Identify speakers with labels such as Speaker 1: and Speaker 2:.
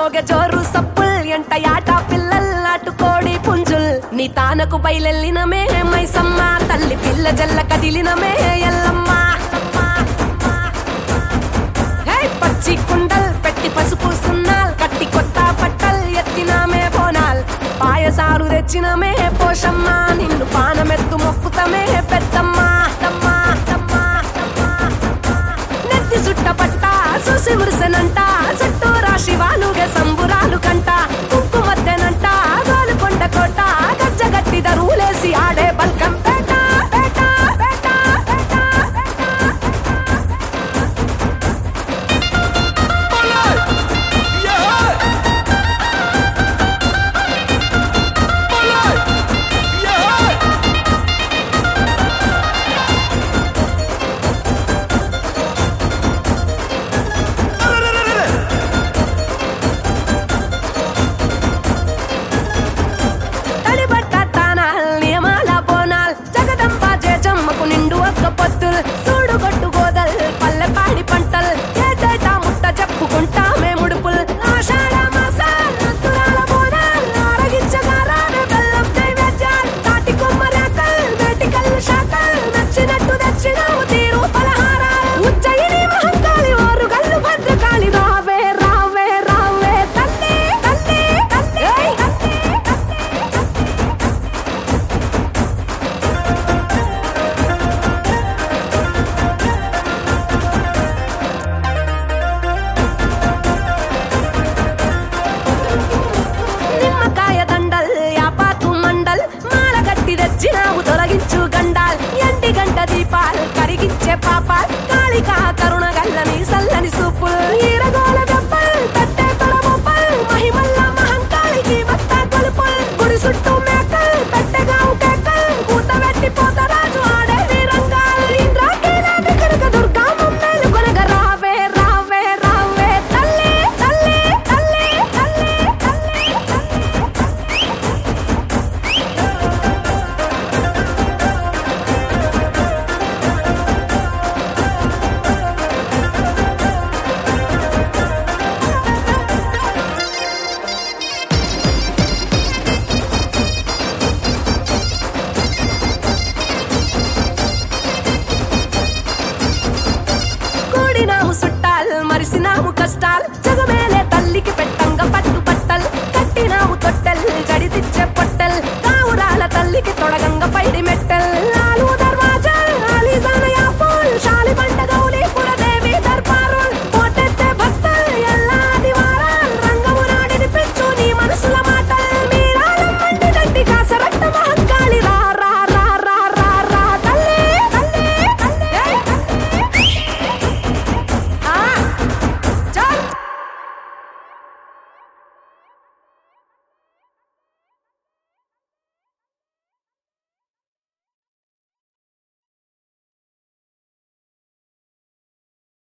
Speaker 1: మోగె జోరు సప్పుల్ ఎంట యాట పిల్లల్ నాటుకోడి పుంజుల్ నీ తానకు బయలెల్లినమే మైసమ్మ తల్లి పిల్ల జల్ల కదిలినమే ఎల్లమ్మ పచ్చి కుండల్ పెట్టి పసుపు సున్నాల్ కట్టి కొత్త పట్టల్ ఎత్తినామే బోనాల్ పాయసారు తెచ్చినమే పోషమ్మ నిన్ను పానమెత్తు మొక్కుతమే పెద్దమ్మ నెత్తి సుట్ట పట్ట చూసి మురిసెనంట చుట్టూ రాశి వాలుగే సంబురాలు కంట కుంకుమద్దెనంట గోలుకొండ కోట గజ్జగట్టి దరువులేసి ఆడే బల్కం పేట పేట పేట నిండు ఒక్క పొత్తులు చూడు గొట్టు గోదల్ పల్లె పాడి పంటల్ ఏటేటా ముట్ట చెప్పుకుంటా మేముడుపుల్ ఆషాఢ మాసాల బోనాల్ ఆరగించగారానే బెల్లం నైవేద్యాల్ తాటి కొమ్మరేకల్ వేటికల్ శాఖల్ నచ్చినట్టు తెచ్చినావు తీరు పలహారాలు ఉజ్జయిని మహంకాళి ఓరు గల్లు భద్రకాళి రావే రావే రావే తల్లి తల్లి తల్లి నిమ్మకాయ దండల్ యాపాకు మండల్ మాలగట్టి తెచ్చినావు తొలగించు గండాల్ ఎండి గంట దీపాల్ కరిగించే పాపాల్ కాళికా